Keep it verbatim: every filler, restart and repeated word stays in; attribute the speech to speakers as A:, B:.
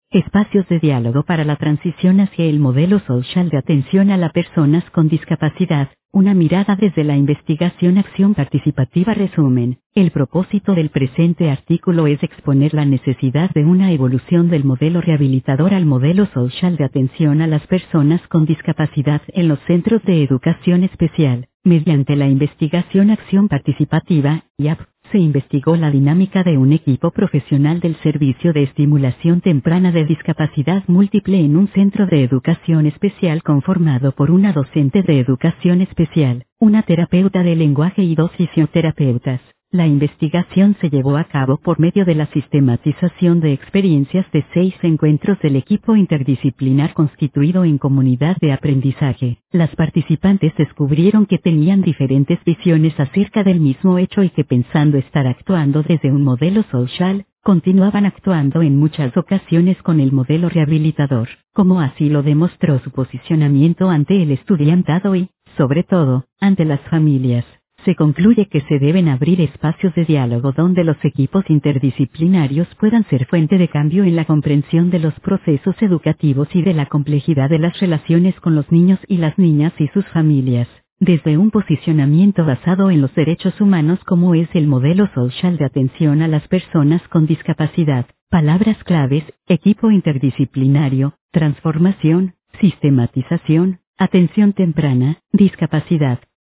A: Espacios de diálogo para la transición hacia el modelo social de atención a las personas con discapacidad. Una mirada desde la investigación acción participativa. Resumen. El propósito del presente artículo es exponer la necesidad de una evolución del modelo rehabilitador al modelo social de atención a las personas con discapacidad en los centros de educación especial. Mediante la investigación acción participativa, I A P, se investigó la dinámica de un equipo profesional del Servicio de Estimulación Temprana de Discapacidad Múltiple en un centro de educación especial conformado por una docente de educación especial, una terapeuta de lenguaje y dos fisioterapeutas. La investigación se llevó a cabo por medio de la sistematización de experiencias de seis encuentros del equipo interdisciplinar constituido en comunidad de aprendizaje. Las participantes descubrieron que tenían diferentes visiones acerca del mismo hecho y que pensando estar actuando desde un modelo social, continuaban actuando en muchas ocasiones con el modelo rehabilitador, como así lo demostró su posicionamiento ante el estudiantado y, sobre todo, ante las familias. Se concluye que se deben abrir espacios de diálogo donde los equipos interdisciplinarios puedan ser fuente de cambio en la comprensión de los procesos educativos y de la complejidad de las relaciones con los niños y las niñas y sus familias, desde un posicionamiento basado en los derechos humanos como es el modelo social de atención a las personas con discapacidad. Palabras claves: equipo interdisciplinario, transformación, sistematización, atención temprana, discapacidad.